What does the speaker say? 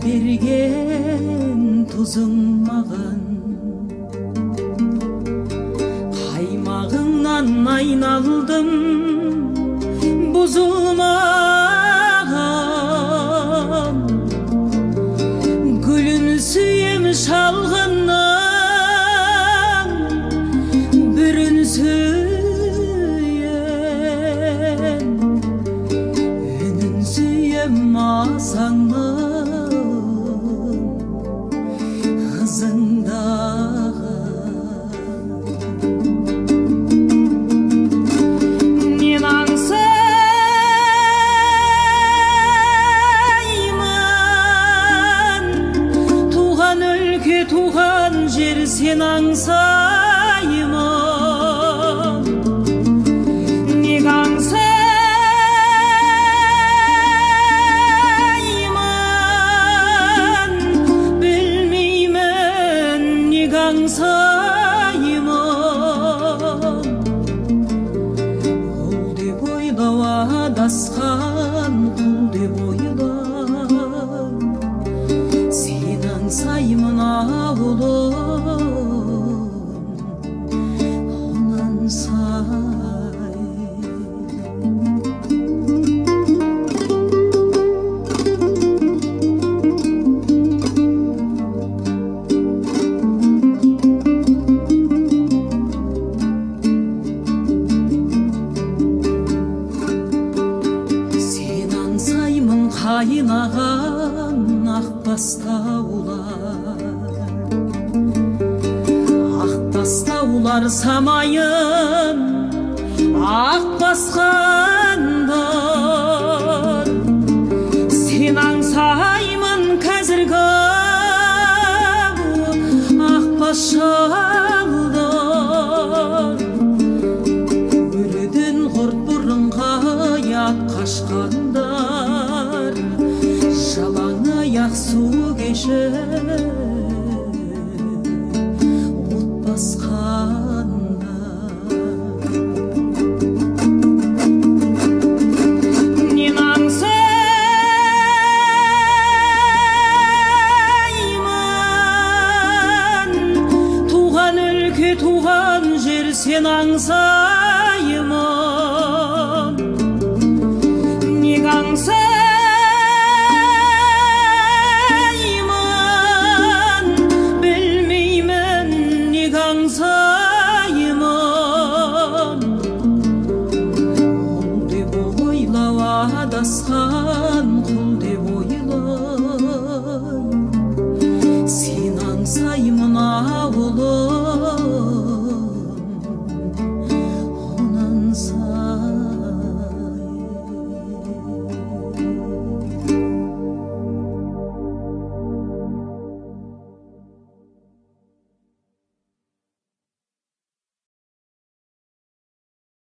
берген тұзың маған, қаймағыңнан айналдым бұзылмаған. Гүлін сүйем шалғыннан, бүрін сүйем, үнін сүйем масаңның ызыңдағы. Мен аңсаймын туған өлке, туған жер, сен аңсаймын. Неге аңсаймын білмеймін, неге аңсаймын. Құл деп ойлау адасқан, құл деп ойлау, сен аңсаймын ауылым, онан сай. Сен аңсаймын қайнаған ақ бастаулар, ақ бастаулар самайын ақ басқандар. Сен аңсаймын қазіргі ақ бас шалдар, өледен құрт бұрынға ят қашқандар, жалаң аяқ су кешіп от басқандар. Мен аңсаймын туған өлке, туған жер, сен аңсаймын. Неге аңсаймын білмеймін, неге аңсаймын. Ол деп ойлау адасқан,